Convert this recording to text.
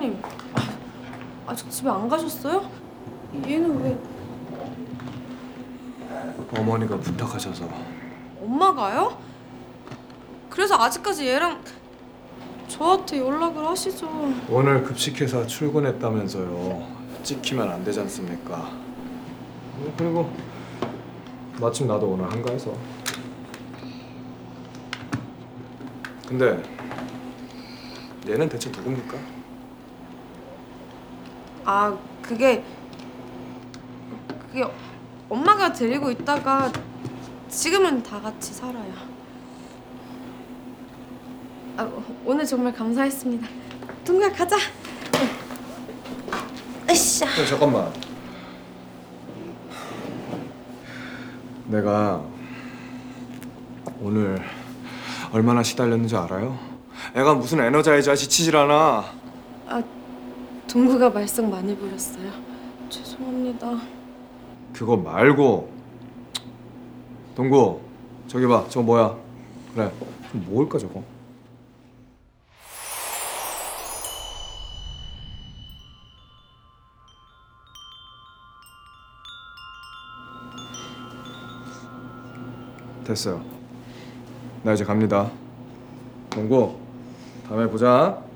사장님, 아직 집에 안 가셨어요? 얘는 왜... 어머니가 부탁하셔서. 엄마가요? 그래서 아직까지 얘랑 저한테 연락을 하시죠. 오늘 급식회사 출근했다면서요. 찍히면 안 되지 않습니까? 그리고 마침 나도 오늘 한가해서. 근데 얘는 대체 누굽니까? 아, 그게 엄마가 데리고 있다가 지금은 다 같이 살아요. 아, 오늘 정말 감사했습니다. 동구야, 가자. 으쌰. 잠깐만. 내가 오늘 얼마나 시달렸는지 알아요? 애가 무슨 에너자이저야, 지치질 않아. 아, 동구가 말썽 많이 부렸어요. 죄송합니다. 그거 말고 동구, 저기 봐. 저거 뭐야? 그래. 뭘까 저거? 됐어요. 나 이제 갑니다. 동구, 다음에 보자.